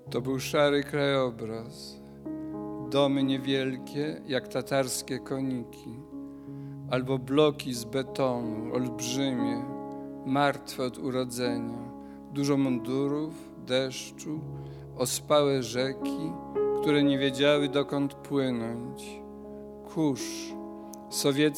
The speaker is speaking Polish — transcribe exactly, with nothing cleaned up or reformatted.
To był szary krajobraz. Domy niewielkie, jak tatarskie koniki, albo bloki z betonu, olbrzymie, martwe od urodzenia, dużo mundurów, deszczu, ospałe rzeki, które nie wiedziały dokąd płynąć. Kurz, sowiecki